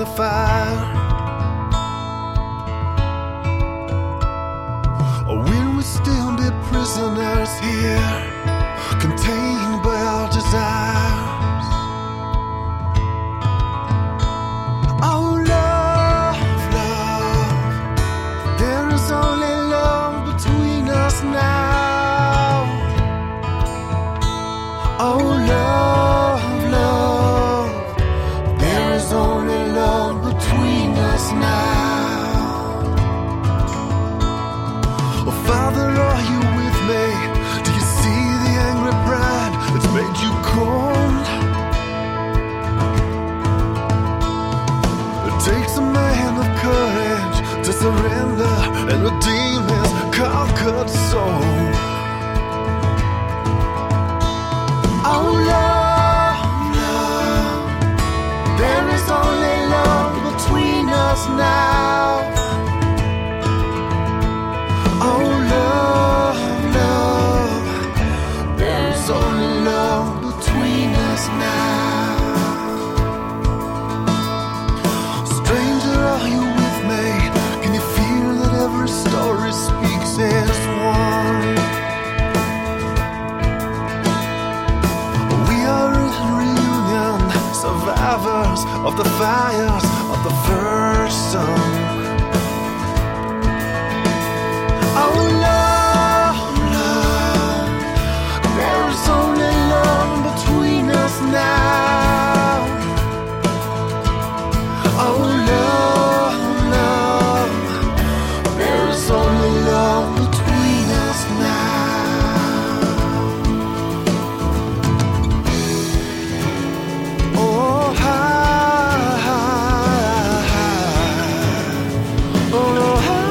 fire. Or will we still be prisoners here, contained by our desires? Oh love, love, there is only love between us now. Oh love, love, there is only love between us now. Oh Father, are you with me? Do you see the angry pride that's made you cold? It takes a man of courage to surrender and redeem his conquered soul. Oh love, love, there is only love between us now. Oh love, love, there is only love between us now. Stranger, are you with me? Can you feel that every story speaks as one? We are in reunion, survivors of the fires of the first sun. Oh love, love, there is only love between us now. Oh love, love, there is only love between us now. Oh high, oh high.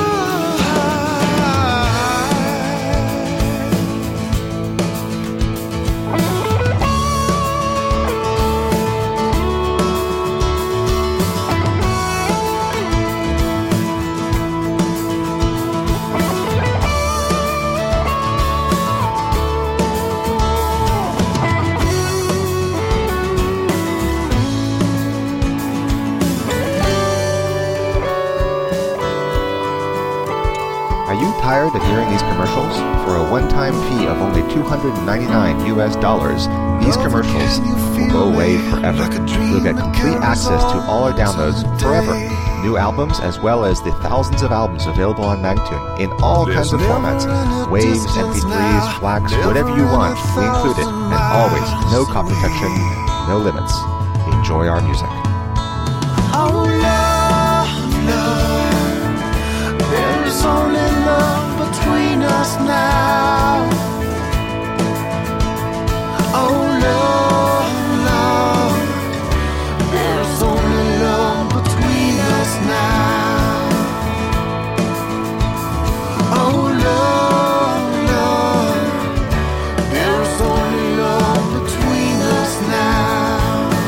Are you tired of hearing these commercials? For a one-time fee of only $299 US, these commercials will go away forever. You'll get complete access to all our downloads forever. New albums as well as the thousands of albums available on Magnatune in all kinds of formats. Waves, MP3s, FLACs, whatever you want, we include it. And always, no copy protection, no limits. Enjoy our music. Oh love, love, there is only love between us now. Oh love, love, there is only love between us now. Oh love, love, there is only love between us now.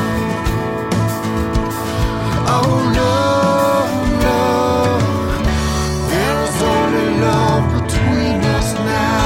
Oh love, love, there is only love between us now.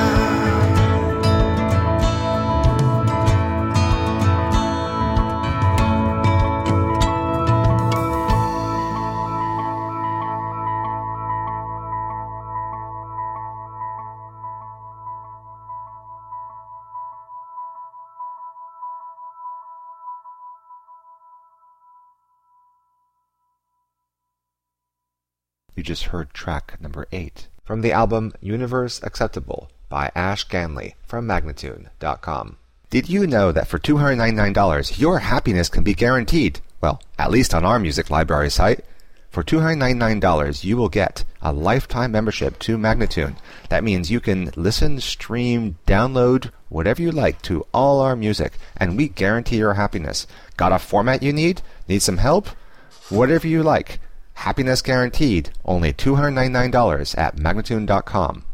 You just heard track number 8 from the album Universe Acceptable by Ash Ganley from Magnatune.com. Did you know that for $299 your happiness can be guaranteed? Well, at least on our music library site. For $299 you will get a lifetime membership to Magnatune. That means you can listen, stream, download, whatever you like to all our music, and we guarantee your happiness. Got a format you need? Need some help? Whatever you like. Happiness guaranteed. Only $299 at Magnatune.com.